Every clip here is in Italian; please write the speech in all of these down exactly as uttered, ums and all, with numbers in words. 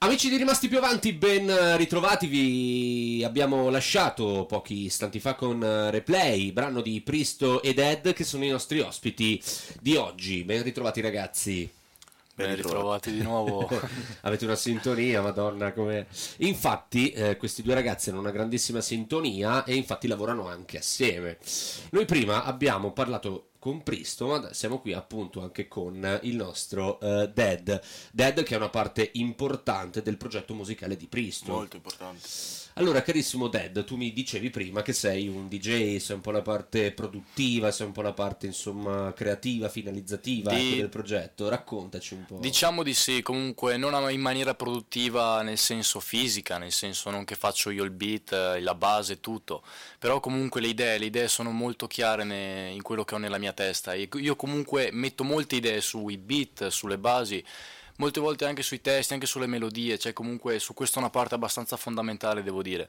Amici di Rimasti Più Avanti, ben ritrovati. Vi abbiamo lasciato pochi istanti fa con Replay, brano di Pristo ed Ed, che sono i nostri ospiti di oggi. Ben ritrovati, ragazzi. Ben ritrovati di nuovo. Avete una sintonia, madonna, come... Infatti eh, questi due ragazzi hanno una grandissima sintonia e infatti lavorano anche assieme. Noi prima abbiamo parlato con Pristo, ma siamo qui appunto anche con il nostro uh, Dead Dead, che è una parte importante del progetto musicale di Pristo. Molto importante. Allora, carissimo Dead, tu mi dicevi prima che sei un D J, sei un po' la parte produttiva, sei un po' la parte, insomma, creativa, finalizzativa di... ecco, del progetto. Raccontaci un po'. Diciamo di sì, comunque non in maniera produttiva nel senso fisica, nel senso non che faccio io il beat, la base, tutto, però comunque le idee, le idee sono molto chiare ne... in quello che ho nella mia testa. Io comunque metto molte idee sui beat, sulle basi, molte volte anche sui testi, anche sulle melodie, cioè comunque su questo è una parte abbastanza fondamentale, devo dire.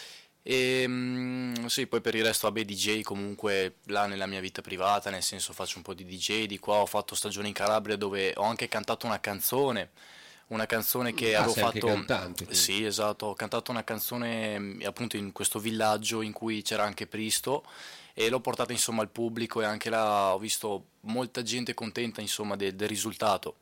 E mm, sì, poi per il resto vabbè, D J comunque là nella mia vita privata, nel senso faccio un po' di D J, di qua ho fatto stagione in Calabria dove ho anche cantato una canzone, una canzone che ah, avevo sei fatto. Anche cantante, quindi. Sì, esatto, ho cantato una canzone appunto in questo villaggio in cui c'era anche Pristo e l'ho portata insomma al pubblico e anche là ho visto molta gente contenta insomma del, del risultato.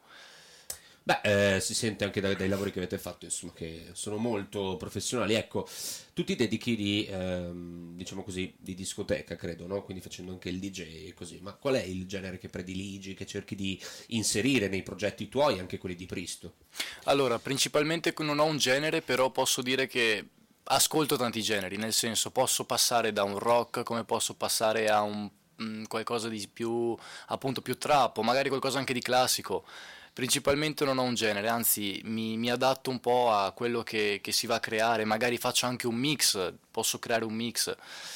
Beh, eh, si sente anche dai, dai lavori che avete fatto, insomma, che sono molto professionali. Ecco, tu ti dedichi di, ehm, diciamo così, di discoteca, credo, no? Quindi facendo anche il D J e così. Ma qual è il genere che prediligi, che cerchi di inserire nei progetti tuoi, anche quelli di Pristo? Allora, principalmente non ho un genere, però posso dire che ascolto tanti generi, nel senso posso passare da un rock come posso passare a un mh, qualcosa di più, appunto, più trap, o magari qualcosa anche di classico. Principalmente non ho un genere, anzi mi, mi adatto un po' a quello che, che si va a creare, magari faccio anche un mix, posso creare un mix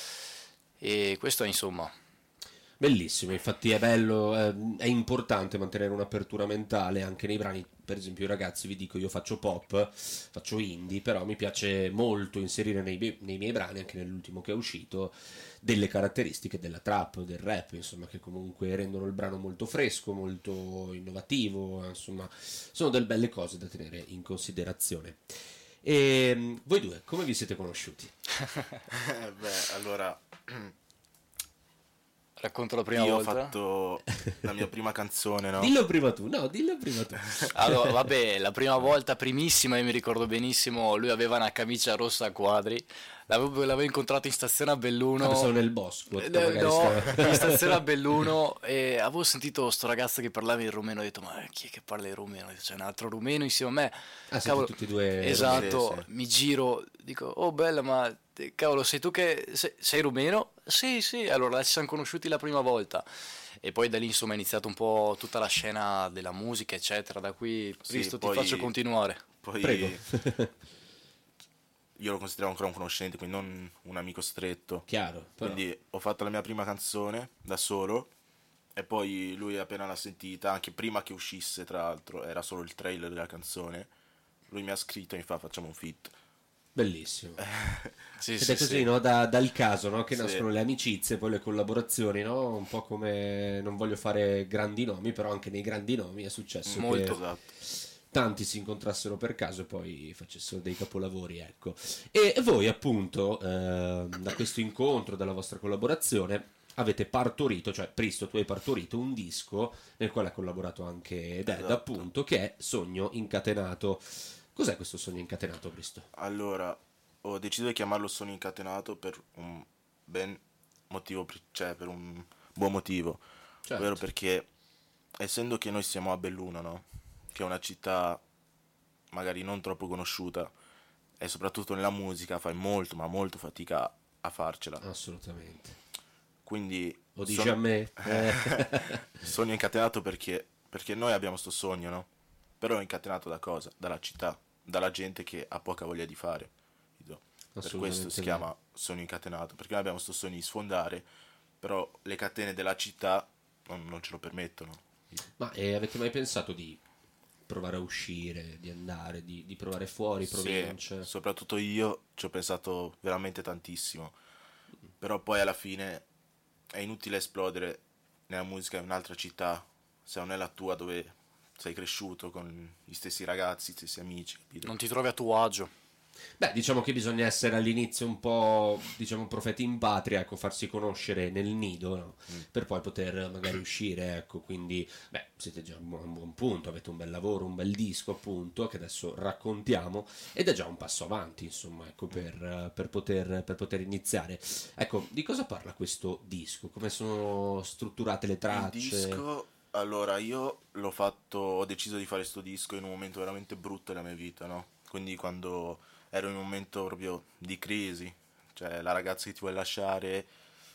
e questo è insomma. Bellissimo, infatti è bello, eh, è importante mantenere un'apertura mentale anche nei brani. Per esempio, i ragazzi, vi dico, io faccio pop, faccio indie, però mi piace molto inserire nei, miei- nei miei brani, anche nell'ultimo che è uscito, delle caratteristiche della trap, del rap, insomma, che comunque rendono il brano molto fresco, molto innovativo, insomma, sono delle belle cose da tenere in considerazione. E voi due, come vi siete conosciuti? Beh, allora... Racconto la prima io volta. Io ho fatto la mia prima canzone, no? Dillo prima tu, no, dillo prima tu. Allora, vabbè, la prima volta, primissima, io mi ricordo benissimo, lui aveva una camicia rossa a quadri, l'avevo, l'avevo incontrato in stazione a Belluno. Ah, sono nel bosco. Eh, no, in stazione a Belluno e avevo sentito sto ragazzo che parlava in rumeno, ho detto ma chi è che parla in rumeno? C'è un altro rumeno insieme a me. Ah, siete tutti e due. Esatto, rumeni, sì. Mi giro, dico oh bella ma cavolo sei tu che sei, sei rumeno? Sì sì, allora ci siamo conosciuti la prima volta e poi da lì insomma è iniziata un po' tutta la scena della musica eccetera, da qui Cristo sì, ti faccio continuare. Poi Prego. Io lo considero ancora un conoscente, quindi non un amico stretto. Chiaro. Però. Quindi ho fatto la mia prima canzone da solo e poi lui appena l'ha sentita, anche prima che uscisse tra l'altro, era solo il trailer della canzone, lui mi ha scritto e mi fa facciamo un feat. Bellissimo. Sì, Ed sì, è così, sì. no? Da, dal caso, no? Che Sì. nascono le amicizie, poi le collaborazioni, no? Un po' come, non voglio fare grandi nomi, però anche nei grandi nomi è successo Molto. che Esatto. tanti si incontrassero per caso e poi facessero dei capolavori, ecco. E voi appunto, eh, da questo incontro, dalla vostra collaborazione, avete partorito, cioè Pristo, tu hai partorito un disco nel quale ha collaborato anche Dead, Esatto. appunto, che è Sogno Incatenato. Cos'è questo Sogno Incatenato, Pristo? Allora, ho deciso di chiamarlo Sogno Incatenato per un ben motivo, cioè per un buon motivo, Certo. ovvero perché essendo che noi siamo a Belluno, no? Che è una città magari non troppo conosciuta e soprattutto nella musica fai molto ma molto fatica a farcela. Assolutamente. Quindi Lo dici sono- a me? Eh. Sogno incatenato perché perché noi abbiamo sto sogno, no? Però è incatenato da cosa? Dalla città, dalla gente che ha poca voglia di fare. capito? Per questo Assolutamente si vero. chiama sogno incatenato, perché noi abbiamo sto sogno di sfondare, però le catene della città non, non ce lo permettono. Ma eh, avete mai pensato di provare a uscire, di andare, di, di provare fuori provincia? Sì, soprattutto io ci ho pensato veramente tantissimo, però poi alla fine è inutile esplodere nella musica in un'altra città se non è la tua dove sei cresciuto con gli stessi ragazzi, gli stessi amici, capito? Non ti trovi a tuo agio. Beh, diciamo che bisogna essere all'inizio un po', diciamo, profeti in patria, ecco, farsi conoscere nel nido, no? Mm. Per poi poter magari uscire, ecco, quindi, beh, siete già a un buon, un buon punto, avete un bel lavoro, un bel disco, appunto, che adesso raccontiamo, ed è già un passo avanti, insomma, ecco, per, per poter, per poter iniziare. Ecco, di cosa parla questo disco? Come sono strutturate le Il tracce? disco, allora io l'ho fatto, ho deciso di fare sto disco in un momento veramente brutto della mia vita, no? Quindi quando ero in un momento proprio di crisi, cioè la ragazza che ti vuole lasciare,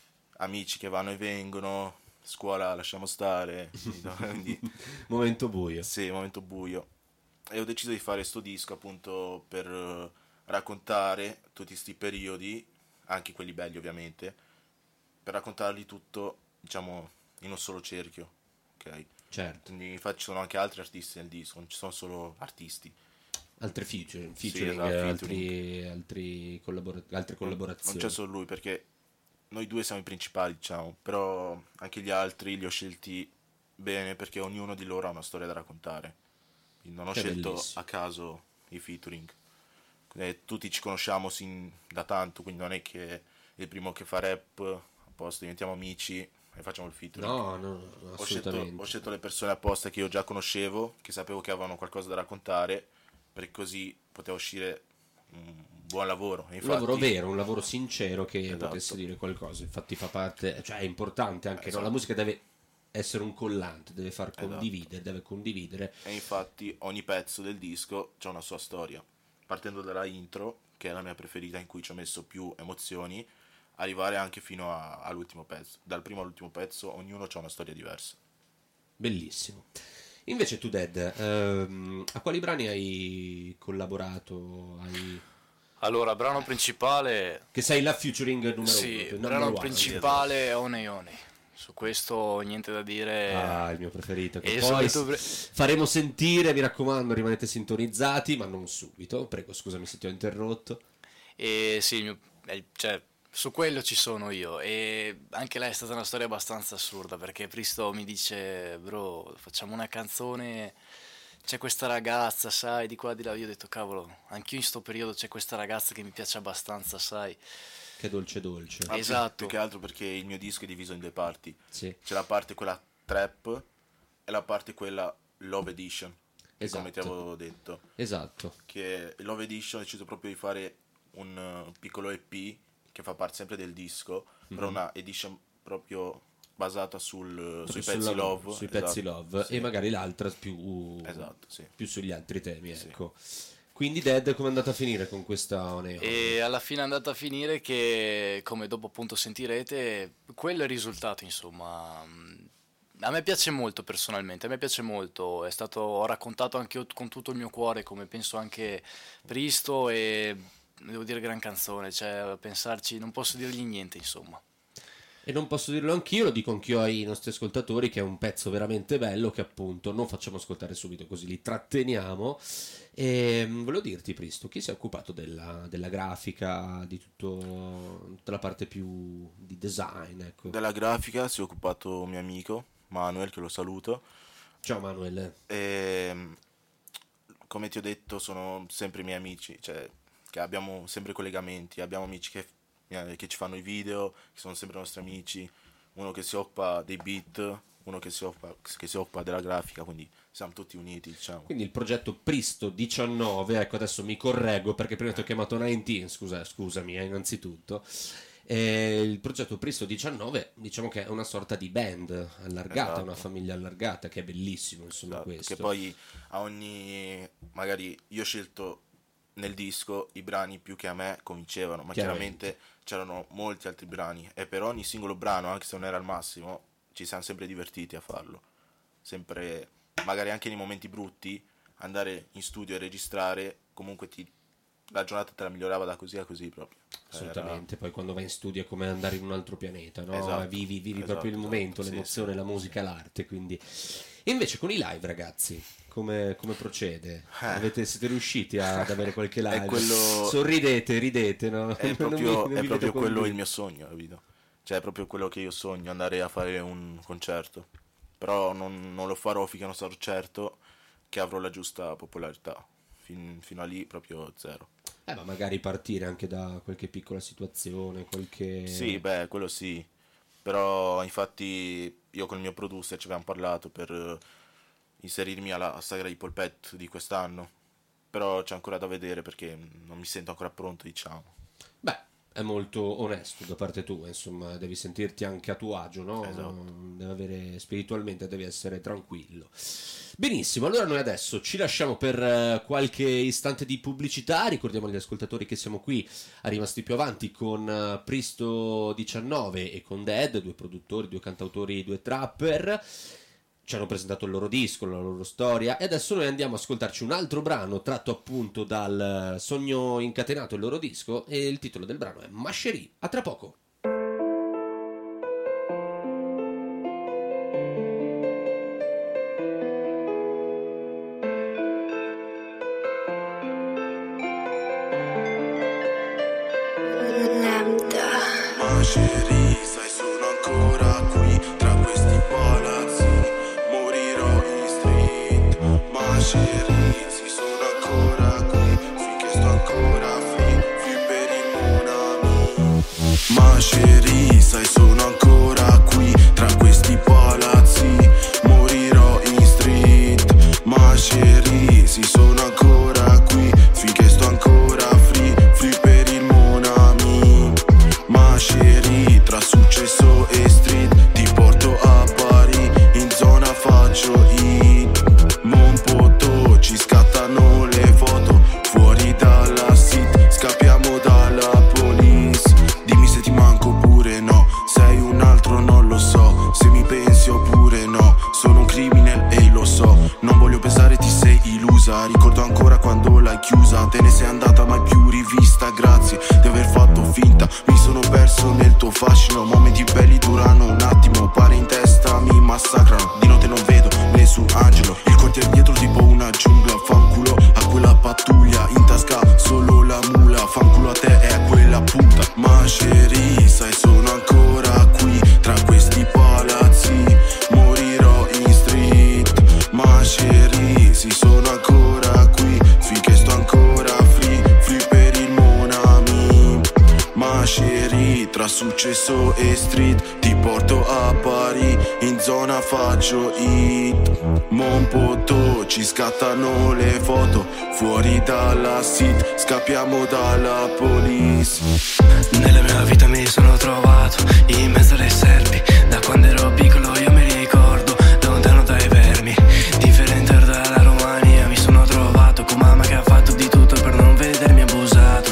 amici che vanno e vengono, scuola lasciamo stare, capito? Quindi Momento buio. sì, momento buio. E ho deciso di fare sto disco appunto per eh, raccontare tutti questi periodi, anche quelli belli ovviamente, per raccontarli tutto, diciamo, in un solo cerchio, ok? Certo. Quindi infatti ci sono anche altri artisti nel disco, non ci sono solo artisti. Altre feature, Sì, featuring, esatto, altri, altri collabora- altre Non collaborazioni. c'è solo lui perché noi due siamo i principali, diciamo, però anche gli altri li ho scelti bene perché ognuno di loro ha una storia da raccontare. Quindi non ho Che scelto bellissimo. a caso i featuring. Eh, tutti ci conosciamo sin da tanto, quindi non è che il primo che fa rap, a posto diventiamo amici e facciamo il featuring. No, no, no, Ho scelto, assolutamente. ho scelto le persone apposta che io già conoscevo, che sapevo che avevano qualcosa da raccontare, perché così poteva uscire un buon lavoro. E Un infatti, lavoro vero, un lavoro sincero che Esatto. potesse dire qualcosa. Infatti fa parte, cioè è importante anche, no? Esatto. La musica deve essere un collante, deve far Esatto. condividere, deve condividere. E infatti ogni pezzo del disco c'ha una sua storia. Partendo dalla intro, che è la mia preferita, in cui ci ho messo più emozioni, arrivare anche fino a- all'ultimo pezzo. Dal primo all'ultimo pezzo ognuno ha una storia diversa. Bellissimo. Invece tu, Dead, ehm, a quali brani hai collaborato? Hai... Allora, brano principale, Che sei la featuring numero sì, uno, number brano one. principale è One One. Su questo niente da dire. Ah, il mio preferito. Che E poi subito pre- s- faremo sentire, mi raccomando, rimanete sintonizzati, ma non subito. Prego, scusami se ti ho interrotto. E sì, il mio- eh, cioè, su quello ci sono io. E anche lei è stata una storia abbastanza assurda perché Pristo mi dice, bro, facciamo una canzone. C'è questa ragazza, sai, di qua di là. Io ho detto, cavolo, anch'io in sto periodo c'è questa ragazza che mi piace abbastanza, sai. Che dolce dolce. Ah, più- Esatto. Più che altro perché il mio disco è diviso in due parti. Sì, C'è la parte quella trap e la parte quella Love Edition, Esatto. come ti avevo detto. esatto. Che Love Edition ho deciso proprio di fare un uh, piccolo E P che fa parte sempre del disco, però una edition proprio basata sul, sui Sul pezzi lavoro, love. sui esatto, pezzi love sì. e magari l'altra più, Esatto, sì. più sugli altri temi, Sì. ecco. Quindi Dead, come è andata a finire con questa Oneo? E alla fine è andata a finire che, come dopo appunto sentirete, quello è il risultato, insomma. A me piace molto personalmente, a me piace molto, è stato, ho raccontato anche io con tutto il mio cuore, come penso anche Pristo, e devo dire gran canzone, cioè a pensarci non posso dirgli niente, insomma. E non posso dirlo anch'io, lo dico anch'io ai nostri ascoltatori, che è un pezzo veramente bello che appunto non facciamo ascoltare subito, così li tratteniamo. E mm, volevo dirti, Pristo, chi si è occupato della, della grafica, di tutto, tutta la parte più di design, ecco. Della grafica si è occupato un mio amico, Manuel, che lo saluto. Ciao Manuel. E come ti ho detto sono sempre i miei amici, cioè che abbiamo sempre collegamenti, abbiamo amici che, che ci fanno i video, che sono sempre nostri amici, uno che si occupa dei beat, uno che si occupa, che si occupa della grafica, quindi siamo tutti uniti, diciamo. Quindi il progetto Pristo diciannove, ecco adesso mi correggo perché prima ti ho chiamato diciannove, scusa, scusami eh, innanzitutto. Eh, il progetto Pristo diciannove diciamo che è una sorta di band allargata, Esatto. una famiglia allargata, che è bellissimo insomma Esatto, questo. che poi a ogni, magari io ho scelto nel disco i brani più che a me convincevano, ma Chiaramente. chiaramente c'erano molti altri brani e per ogni singolo brano, anche se non era al massimo, ci siamo sempre divertiti a farlo. Sempre, magari anche nei momenti brutti, andare in studio e registrare, comunque ti, la giornata te la migliorava da così a così proprio. Assolutamente, poi quando vai in studio è come andare in un altro pianeta, no? Esatto, Vivi, vivi esatto, proprio il momento, esatto, sì, l'emozione, sì, la musica, l'arte, quindi... E invece con i live, ragazzi, come, come procede? Eh. Avete, siete riusciti a- ad avere qualche live? È quello- Sorridete, ridete, no? È Non proprio, mi- non è mi proprio vedo quello convinto. il mio sogno, capito? Cioè è proprio quello che io sogno, andare a fare un concerto. Però non, non lo farò finché non sarò certo che avrò la giusta popolarità. Fin, fino a lì proprio zero. Eh, ma magari partire anche da qualche piccola situazione, qualche... Sì, beh, quello sì. Però infatti io con il mio producer ci avevamo parlato per inserirmi alla sagra di Polpette di quest'anno. Però c'è ancora da vedere perché non mi sento ancora pronto, diciamo. Beh, è molto onesto da parte tua, insomma, devi sentirti anche a tuo agio, no? Esatto. Devi avere, spiritualmente devi essere tranquillo. Benissimo, allora noi adesso ci lasciamo per uh, qualche istante di pubblicità. Ricordiamo agli ascoltatori che siamo qui a Rimasti Più Avanti con uh, Pristo diciannove e con Dead, due produttori, due cantautori, due trapper. Ci hanno presentato il loro disco, la loro storia, e adesso noi andiamo a ascoltarci un altro brano tratto appunto dal Sogno Incatenato, il loro disco, e il titolo del brano è Ma Chérie. A tra poco. Ma chérie, sai sono ancora qui tra questi palazzi, morirò in street. Ma chérie, sì sono ancora qui finché sto ancora free, free per il mon ami. Ma chérie, sai sono ancora qui tra questi palazzi, morirò in street. Ma chérie, sì sono ancora qui finché sto ancora free, free per il mon ami. Ma chérie, tra successo e street ti porto a Parigi, in zona faccio hit. Mon poto, ci scattano le foto fuori dalla city, scappiamo dalla police. Dimmi se ti manco oppure no, sei un altro non lo so, se mi pensi oppure no, sono un criminal e lo so. Non voglio pensare ti sei illusa, ricordo ancora quando l'hai chiusa, te ne sei andata mai più rivista, grazie di aver fatto finta. Mi sono perso nel tuo fascino, momenti belli durano un attimo, pare in testa mi massacrano, di notte non vedo nessun angelo, il quartiere dietro tipo una giungla. Fanculo a quella pattuglia, in tasca solo la mula, fanculo a te e a quella puta. Ma chérie, sai sono ancora qui tra questi palazzi, morirò in street. Ma chérie, sì sono ancora qui finché sto ancora free, free per il mon ami. Ma chérie, tra successo e street ti porto a Parigi, in zona faccio hit. Mon poto, ci scattano le foto fuori dalla city, scappiamo dalla police. Nella mia vita mi sono trovato in mezzo alle serpi, da quando ero piccolo io mi ricordo, lontano dai vermi, differente dalla Romania. Mi sono trovato con mamma che ha fatto di tutto per non vedermi abusato.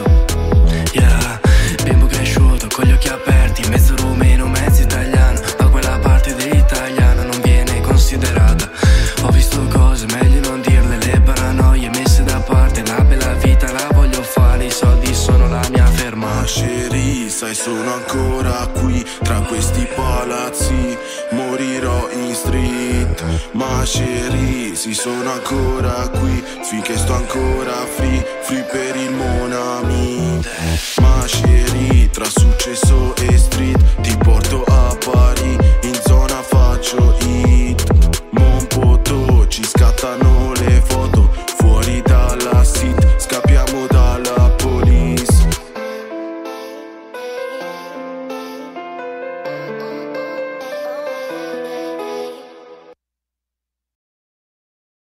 Yeah, bimbo cresciuto con gli occhi aperti, mezzo rumeno, mezzo italiano, ma quella parte dell'italiano non viene considerata. Ho visto cose, meglio non dirle, le paranoie messe da parte, la bella vita la voglio fare, i soldi sono la mia fermata. Ma chérie, sai sono ancora qui tra questi palazzi, morirò in street. Ma chérie, sì sono ancora qui finché sto ancora free, free per il mon ami. Ma chérie, tra successo e street ti porto a Parigi, in zona faccio hit. Mon poto, ci scattano le foto